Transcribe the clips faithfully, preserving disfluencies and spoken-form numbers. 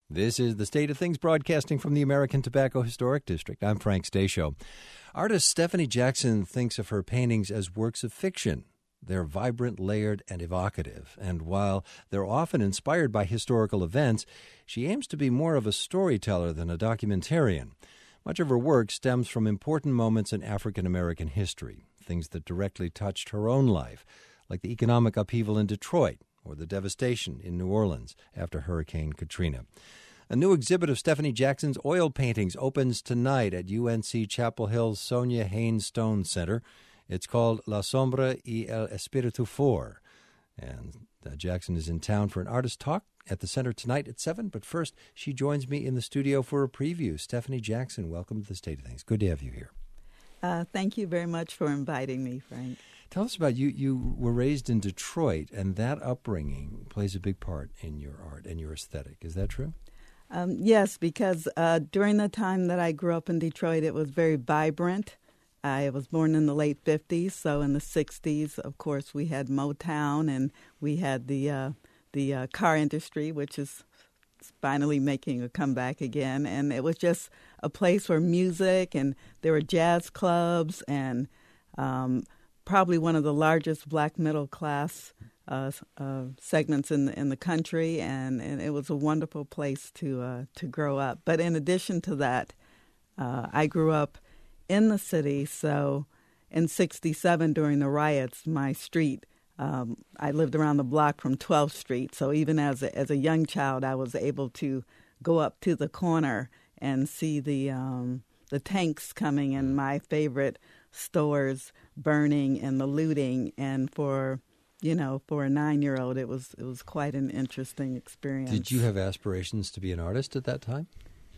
This is The State of Things, broadcasting from the American Tobacco Historic District. I'm Frank Stasio. Artist Stephanie Jackson thinks of her paintings as works of fiction. They're vibrant, layered, and evocative. And while they're often inspired by historical events, she aims to be more of a storyteller than a documentarian. Much of her work stems from important moments in African-American history, things that directly touched her own life, like the economic upheaval in Detroit or the devastation in New Orleans after Hurricane Katrina. A new exhibit of Stephanie Jackson's oil paintings opens tonight at U N C Chapel Hill's Sonia Haynes Stone Center. It's called La Sombra y el Espíritu For. And uh, Jackson is in town for an artist talk at the center tonight at seven. But first, she joins me in the studio for a preview. Stephanie Jackson, welcome to The State of Things. Good to have you here. Uh, thank you very much for inviting me, Frank. Tell us about you. You were raised in Detroit, and that upbringing plays a big part in your art and your aesthetic. Is that true? Um, yes, because uh, during the time that I grew up in Detroit, it was very vibrant. I was born in the late fifties, so in the sixties, of course, we had Motown, and we had the uh, the uh, car industry, which is finally making a comeback again. And it was just a place where music, and there were jazz clubs, and um, probably one of the largest black middle class Uh, uh, segments in the, in the country, and, and it was a wonderful place to uh, to grow up. But in addition to that, uh, I grew up in the city. So in sixty-seven, during the riots, my street, um, I lived around the block from twelfth street. So even as a, as a young child, I was able to go up to the corner and see the um, the tanks coming and my favorite stores burning and the looting. And for You know, for a nine-year-old, it was it was quite an interesting experience. Did you have aspirations to be an artist at that time?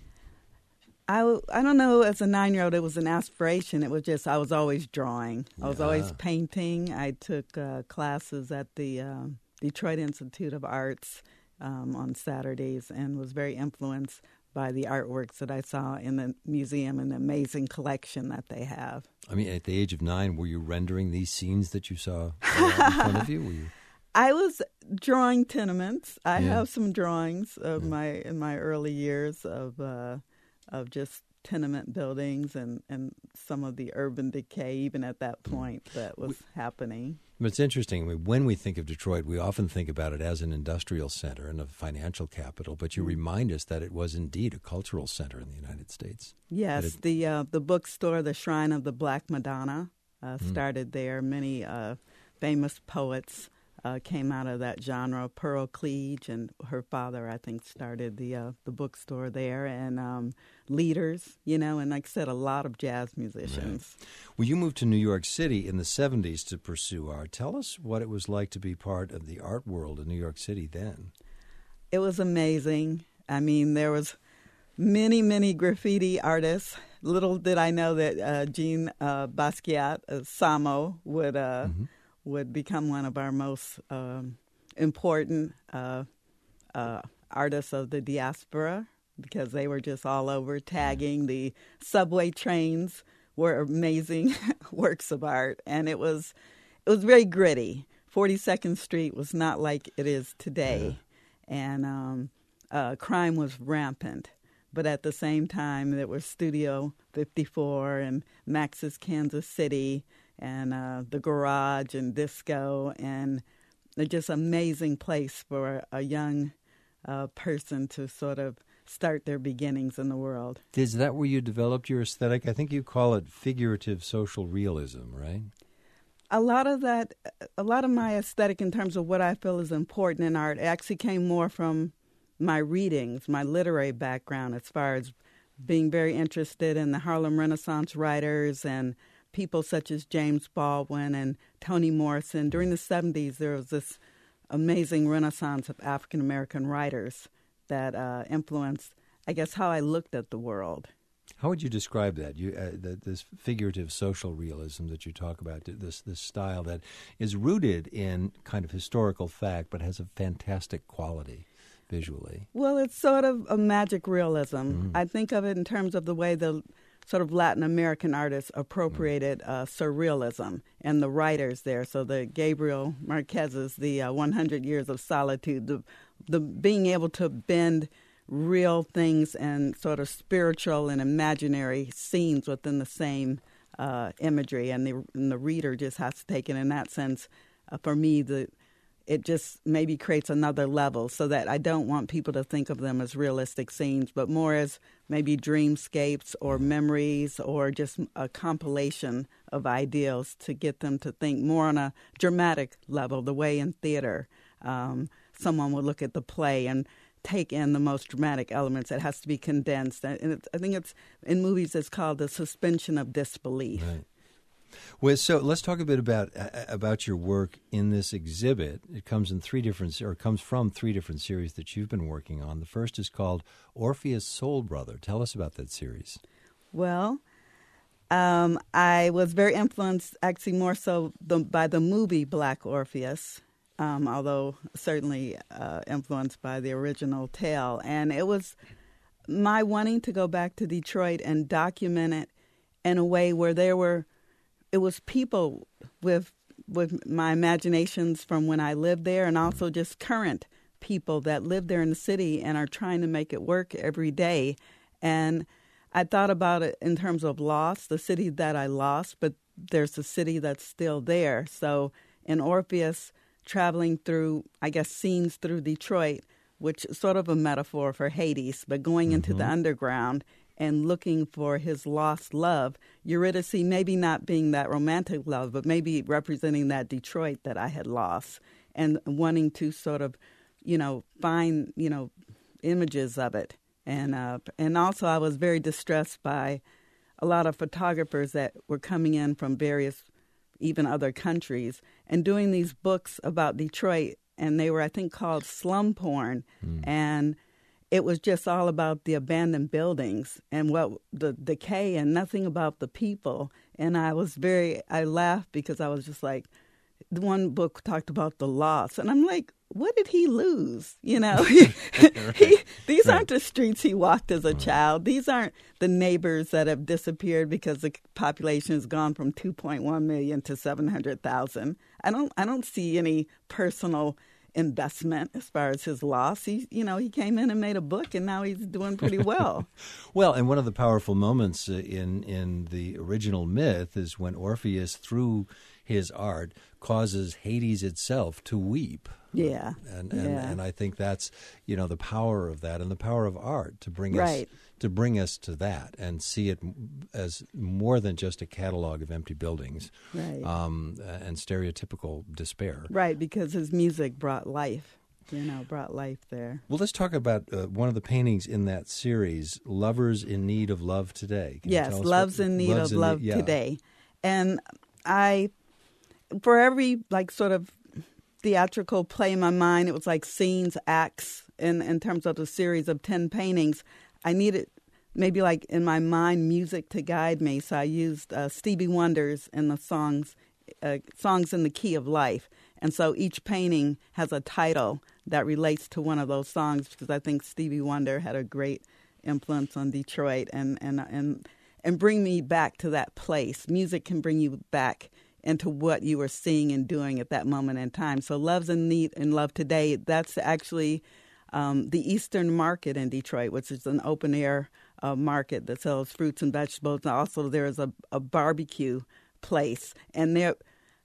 I, I don't know, as a nine-year-old, it was an aspiration. It was just, I was always drawing. I was Yeah. always painting. I took uh, classes at the uh, Detroit Institute of Arts um, on Saturdays and was very influenced by the artworks that I saw in the museum and the amazing collection that they have. I mean, at the age of nine, were you rendering these scenes that you saw in front of you? Were you? I was drawing tenements. I Yeah. have some drawings of Yeah. my in my early years of uh, of just tenement buildings and, and some of the urban decay, even at that point, that was we, happening. But it's interesting. I mean, when we think of Detroit, we often think about it as an industrial center and a financial capital, but you Mm-hmm. remind us that it was indeed a cultural center in the United States. Yes, it, the uh, the bookstore, the Shrine of the Black Madonna, uh, Mm. started there. Many uh, famous poets uh, came out of that genre. Pearl Cleage and her father, I think, started the uh, the bookstore there. And um, leaders, you know, and like I said, a lot of jazz musicians. Right. Well, you moved to New York City in the seventies to pursue art. Tell us what it was like to be part of the art world in New York City then. It was amazing. I mean, there was many, many graffiti artists. Little did I know that uh, Jean uh, Basquiat, uh, Samo, would uh, mm-hmm. would become one of our most um, important uh, uh, artists of the diaspora, because they were just all over tagging. The subway trains were amazing works of art, and it was it was very gritty. forty-second Street was not like it is today, yeah. and um, uh, crime was rampant. But at the same time, there was Studio fifty-four and Max's Kansas City and uh, the Garage and Disco, and just amazing place for a young uh, person to sort of start their beginnings in the world. Is that where you developed your aesthetic? I think you call it figurative social realism, right? A lot of that, a lot of my aesthetic in terms of what I feel is important in art actually came more from my readings, my literary background, as far as being very interested in the Harlem Renaissance writers and people such as James Baldwin and Toni Morrison. During the seventies, there was this amazing renaissance of African-American writers that uh, influenced, I guess, how I looked at the world. How would you describe that? You, uh, the, this figurative social realism that you talk about, this this style that is rooted in kind of historical fact but has a fantastic quality visually. Well, it's sort of a magic realism. Mm-hmm. I think of it in terms of the way the sort of Latin American artists appropriated mm-hmm. uh, surrealism and the writers there. So the Gabriel Marquez's, the uh, one hundred Years of Solitude, the the being able to bend real things and sort of spiritual and imaginary scenes within the same uh, imagery, and the and the reader just has to take it in that sense. Uh, for me, the it just maybe creates another level, so that I don't want people to think of them as realistic scenes, but more as maybe dreamscapes or memories or just a compilation of ideals to get them to think more on a dramatic level, the way in theater um, someone would look at the play and take in the most dramatic elements. It has to be condensed. And it's, I think it's in movies it's called the suspension of disbelief. Right. Well, so let's talk a bit about uh, about your work in this exhibit. It comes in three different, or comes from three different series that you've been working on. The first is called Orpheus Soul Brother. Tell us about that series. Well, um, I was very influenced, actually more so the, by the movie Black Orpheus, um, although certainly uh, influenced by the original tale. And it was my wanting to go back to Detroit and document it in a way where there were It was people with with my imaginations from when I lived there, and also just current people that live there in the city and are trying to make it work every day. And I thought about it in terms of loss, the city that I lost, but there's a city that's still there. So in Orpheus, traveling through, I guess, scenes through Detroit, which is sort of a metaphor for Hades, but going mm-hmm. into the underground and looking for his lost love. Eurydice maybe not being that romantic love, but maybe representing that Detroit that I had lost, and wanting to sort of, you know, find, you know, images of it. And uh, and also I was very distressed by a lot of photographers that were coming in from various, even other countries, and doing these books about Detroit, and they were, I think, called slum porn. Mm. And it was just all about the abandoned buildings and what the decay and nothing about the people. And I was very, I laughed because I was just like, the one book talked about the loss. And I'm like, what did he lose? You know, he, these aren't the streets he walked as a child. These aren't the neighbors that have disappeared because the population has gone from two point one million to seven hundred thousand. I don't, I don't see any personal investment as far as his loss. He, you know, he came in and made a book, and now he's doing pretty well. Well, and one of the powerful moments uh, in in the original myth is when Orpheus, through his art, causes Hades itself to weep. Yeah, and and, yeah. and I think that's, you know, the power of that and the power of art to bring right. us to bring us to that and see it as more than just a catalog of empty buildings, right. um, and stereotypical despair. Right, because his music brought life. You know, brought life there. Well, let's talk about uh, one of the paintings in that series, Lovers in Need of Love Today. Can yes, Loves what, in Need Loves of in Love the, yeah. Today. And I, for every, like, sort of theatrical play in my mind, it was like scenes, acts, in, in terms of a series of ten paintings. I needed maybe like in my mind music to guide me. So I used uh, Stevie Wonder's in the songs, uh, songs in the Key of Life. And so each painting has a title that relates to one of those songs, because I think Stevie Wonder had a great influence on Detroit and, and, and, and bring me back to that place. Music can bring you back into what you were seeing and doing at that moment in time. So Love's in Need and Love Today, that's actually um, the Eastern Market in Detroit, which is an open-air uh, market that sells fruits and vegetables. And also there is a, a barbecue place. And there,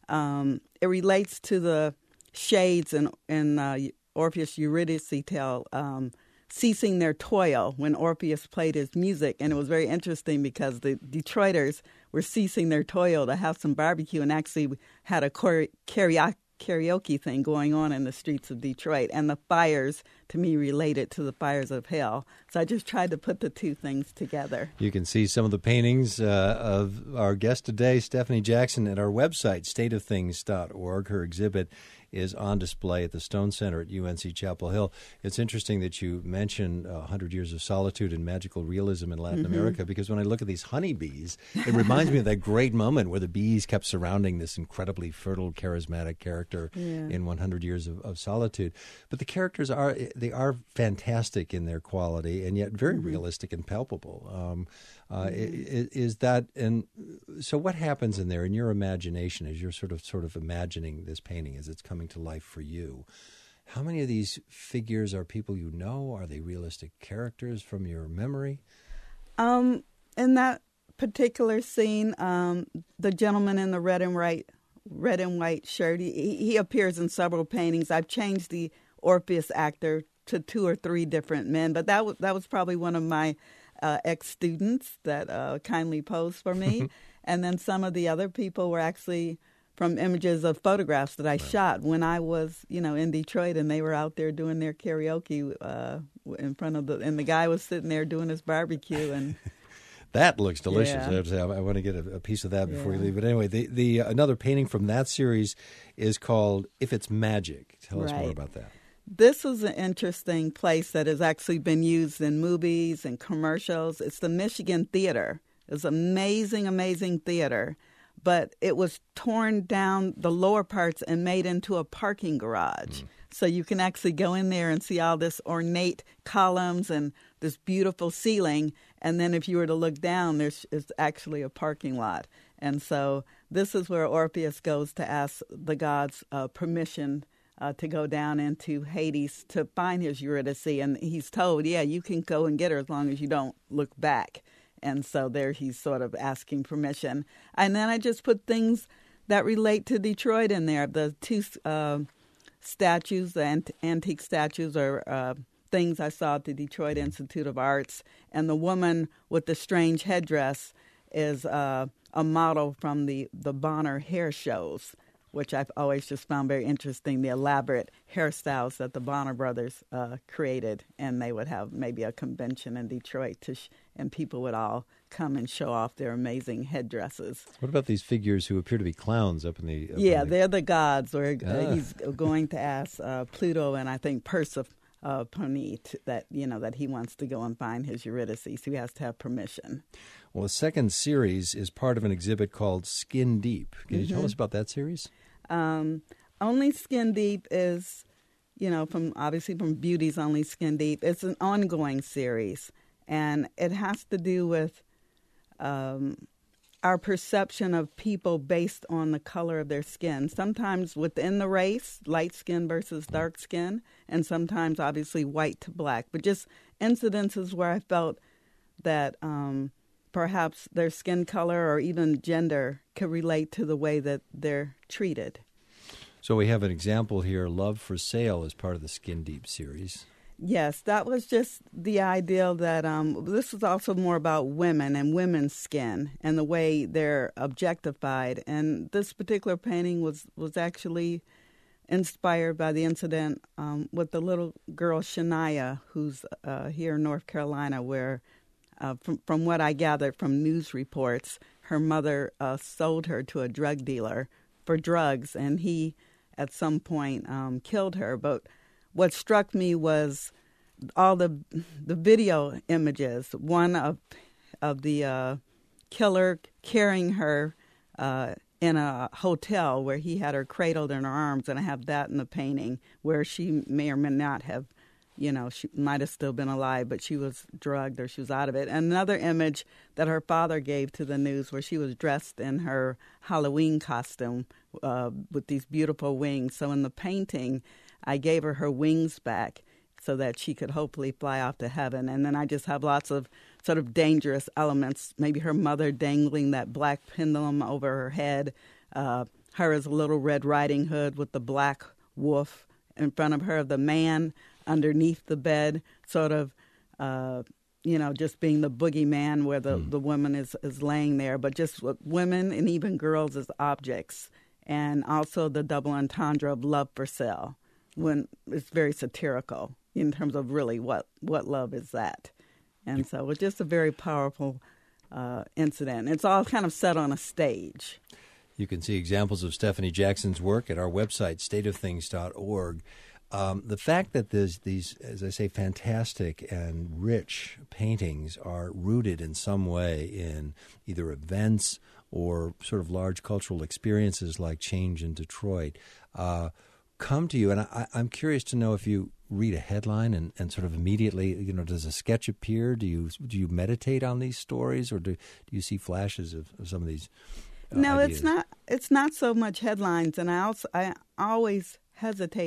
um, it relates to the shades in, in uh, Orpheus Eurydice tale, um, ceasing their toil when Orpheus played his music. And it was very interesting because the Detroiters were ceasing their toil to have some barbecue and actually had a karaoke karaoke thing going on in the streets of Detroit. And the fires, to me, related to the fires of hell. So I just tried to put the two things together. You can see some of the paintings uh, of our guest today, Stephanie Jackson, at our website, state of things dot org. Her exhibit is on display at the Stone Center at U N C Chapel Hill. It's interesting that you mention uh, one hundred Years of Solitude and magical realism in Latin mm-hmm. America, because when I look at these honeybees, it reminds me of that great moment where the bees kept surrounding this incredibly fertile, charismatic character yeah. in one hundred Years of, of Solitude. But the characters are, they are fantastic in their quality and yet very mm-hmm. realistic and palpable. Um, uh, mm-hmm. is, is that, and so what happens in there in your imagination as you're sort of sort of imagining this painting as it's coming to life for you? How many of these figures are people you know? Are they realistic characters from your memory? Um, in that particular scene, um, the gentleman in the red and white, red and white shirt, he, he appears in several paintings. I've changed the Orpheus actor to two or three different men, but that was that was probably one of my uh, ex-students that uh, kindly posed for me. And then some of the other people were actually from images of photographs that I right. shot when I was, you know, in Detroit, and they were out there doing their karaoke uh, in front of the, and the guy was sitting there doing his barbecue. And that looks delicious. Yeah. I, have to say, I want to get a, a piece of that before yeah. you leave. But anyway, the the uh, another painting from that series is called "If It's Magic." Tell us right. more about that. This is an interesting place that has actually been used in movies and commercials. It's the Michigan Theater. It's amazing, amazing theater. But it was torn down the lower parts and made into a parking garage. Mm. So you can actually go in there and see all this ornate columns and this beautiful ceiling. And then if you were to look down, there's it's actually a parking lot. And so this is where Orpheus goes to ask the gods uh, permission uh, to go down into Hades to find his Eurydice. And he's told, yeah, you can go and get her as long as you don't look back. And so there he's sort of asking permission. And then I just put things that relate to Detroit in there. The two uh, statues, the ant- antique statues, are uh, things I saw at the Detroit Institute of Arts. And the woman with the strange headdress is uh, a model from the, the Bonner hair shows, which I've always just found very interesting, the elaborate hairstyles that the Bonner brothers uh, created. And they would have maybe a convention in Detroit, to sh- and people would all come and show off their amazing headdresses. What about these figures who appear to be clowns up in the... Up yeah, in the... they're the gods. Or ah. uh, he's going to ask uh, Pluto and I think Persephone uh, that, you know, that he wants to go and find his Eurydice. So he has to have permission. Well, the second series is part of an exhibit called Skin Deep. Can mm-hmm. you tell us about that series? Um, Only Skin Deep is, you know, from obviously from Beauty's Only Skin Deep. It's an ongoing series, and it has to do with um, our perception of people based on the color of their skin. Sometimes within the race, light skin versus dark skin, and sometimes obviously white to black. But just incidences where I felt that um, perhaps their skin color or even gender could relate to the way that they're treated. So we have an example here. Love for Sale is part of the Skin Deep series. Yes, that was just the idea that um, this is also more about women and women's skin and the way they're objectified. And this particular painting was, was actually inspired by the incident um, with the little girl Shania, who's uh, here in North Carolina, where Uh, from, from what I gathered from news reports, her mother uh, sold her to a drug dealer for drugs, and he, at some point, um, killed her. But what struck me was all the the video images. One of of the uh, killer carrying her uh, in a hotel where he had her cradled in her arms, and I have that in the painting where she may or may not have. You know, she might have still been alive, but she was drugged or she was out of it. And another image that her father gave to the news where she was dressed in her Halloween costume uh, with these beautiful wings. So in the painting, I gave her her wings back so that she could hopefully fly off to heaven. And then I just have lots of sort of dangerous elements, maybe her mother dangling that black pendulum over her head, uh, her as a little Red Riding Hood with the black wolf in front of her, the man underneath the bed, sort of, uh, you know, just being the boogeyman where the, mm. the woman is, is laying there, but just women and even girls as objects. And also the double entendre of love for sale, when it's very satirical in terms of really what, what love is that. And so it's just a very powerful uh, incident. It's all kind of set on a stage. You can see examples of Stephanie Jackson's work at our website, state of things dot org. Um, the fact that there's these, as I say, fantastic and rich paintings are rooted in some way in either events or sort of large cultural experiences like Change in Detroit, uh, come to you. And I, I'm curious to know if you read a headline and, and sort of immediately, you know, does a sketch appear? Do you do you meditate on these stories, or do, do you see flashes of, of some of these uh, No, ideas? it's not. It's not so much headlines, and I also I always hesitate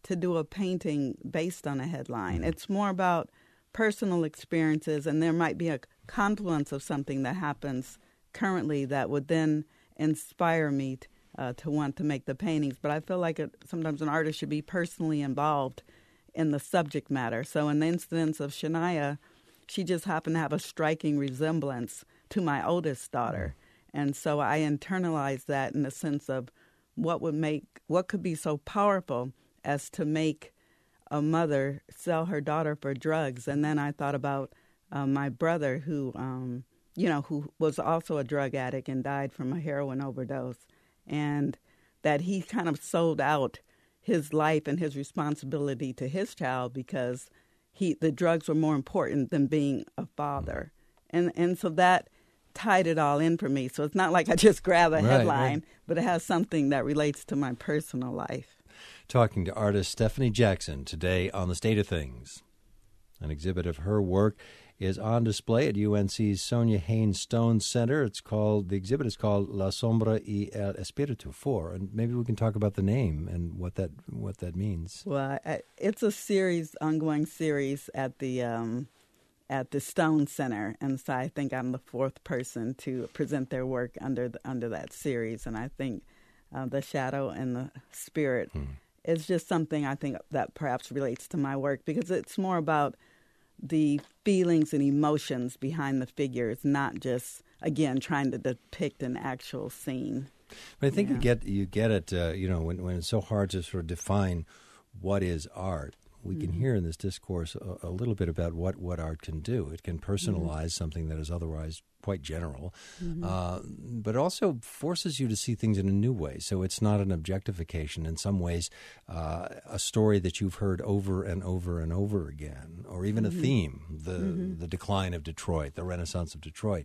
to do a painting based on a headline. Mm-hmm. It's more about personal experiences, and there might be a confluence of something that happens currently that would then inspire me t- uh, to want to make the paintings. But I feel like it, sometimes an artist should be personally involved in the subject matter. So in the instance of Shania, she just happened to have a striking resemblance to my oldest daughter. Mm-hmm. And so I internalized that in the sense of what would make, what could be so powerful as to make a mother sell her daughter for drugs. And then I thought about uh, my brother who, um, you know, who was also a drug addict and died from a heroin overdose. And that he kind of sold out his life and his responsibility to his child because he the drugs were more important than being a father. And and so that tied it all in for me. So it's not like I just grab a right, headline, right. but it has something that relates to my personal life. Talking to artist Stephanie Jackson today on The State of Things. An exhibit of her work is on display at U N C's Sonia Haynes Stone Center. It's called, the exhibit is called La Sombra y el Espíritu Four, and maybe we can talk about the name and what that what that means. Well, I, it's a series, ongoing series at the um, at the Stone Center, and so I think I'm the fourth person to present their work under the, under that series, and I think uh, the shadow and the spirit. Hmm. It's just something I think that perhaps relates to my work because it's more about the feelings and emotions behind the figures, not just, again, trying to depict an actual scene. But I think yeah. you get you get it, uh, you know, when, when it's so hard to sort of define what is art. We can mm-hmm. hear in this discourse a, a little bit about what, what art can do. It can personalize mm-hmm. something that is otherwise quite general, mm-hmm. uh, but also forces you to see things in a new way. So it's not an objectification. In some ways, uh, a story that you've heard over and over and over again, or even mm-hmm. a theme, the mm-hmm. the decline of Detroit, the Renaissance of Detroit.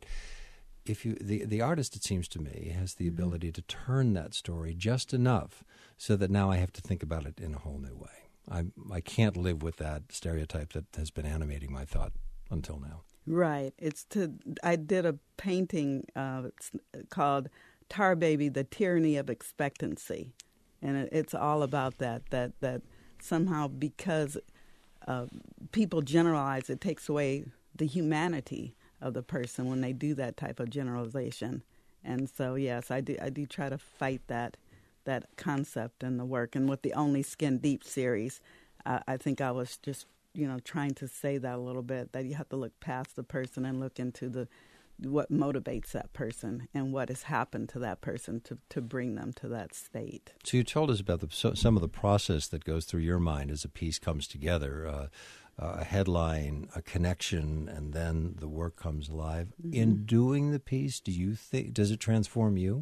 If you the, the artist, it seems to me, has the mm-hmm. ability to turn that story just enough so that now I have to think about it in a whole new way. I I can't live with that stereotype that has been animating my thought until now. Right. It's to. I did a painting uh, it's called "Tar Baby: The Tyranny of Expectancy," and it, it's all about that. That that somehow because uh, people generalize, it takes away the humanity of the person when they do that type of generalization. And so, yes, I do. I do try to fight that. that concept in the work. And with the Only Skin Deep series, uh, I think I was just, you know, trying to say that a little bit, that you have to look past the person and look into the what motivates that person and what has happened to that person to, to bring them to that state. So you told us about the, so, some of the process that goes through your mind as a piece comes together, uh, uh, a headline, a connection, and then the work comes alive. Mm-hmm. In doing the piece, do you think, does it transform you?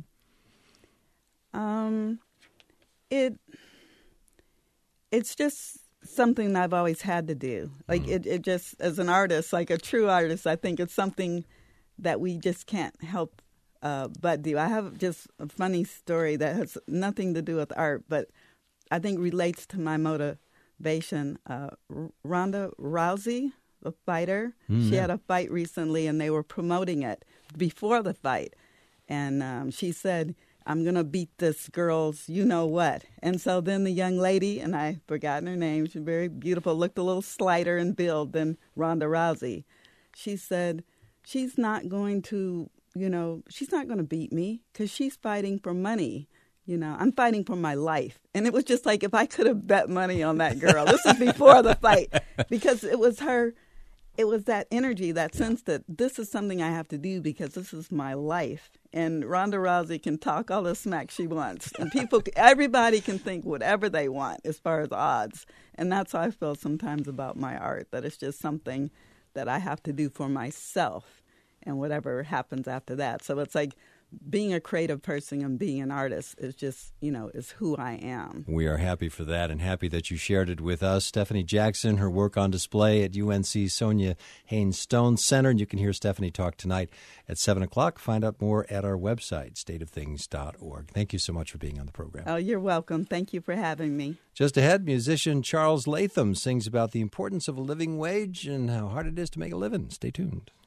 Um, it, it's just something that I've always had to do. Like mm. it, it just, as an artist, like a true artist, I think it's something that we just can't help uh, but do. I have just a funny story that has nothing to do with art, but I think relates to my motivation. Uh, Ronda Rousey, the fighter, mm, she yeah. had a fight recently and they were promoting it before the fight. And um, she said, I'm going to beat this girl's you-know-what. And so then the young lady, and I've forgotten her name, she's very beautiful, looked a little slighter in build than Ronda Rousey. She said, she's not going to, you know, she's not going to beat me because she's fighting for money. You know, I'm fighting for my life. And it was just like if I could have bet money on that girl. This was before the fight because it was her. It was that energy, that sense that this is something I have to do because this is my life. And Ronda Rousey can talk all the smack she wants. And people, everybody can think whatever they want as far as odds. And that's how I feel sometimes about my art, that it's just something that I have to do for myself and whatever happens after that. So it's like being a creative person and being an artist is just, you know, is who I am. We are happy for that and happy that you shared it with us. Stephanie Jackson, her work on display at U N C Sonia Haynes Stone Center. And you can hear Stephanie talk tonight at seven o'clock. Find out more at our website, state of things dot org. Thank you so much for being on the program. Oh, you're welcome. Thank you for having me. Just ahead, musician Charles Latham sings about the importance of a living wage and how hard it is to make a living. Stay tuned.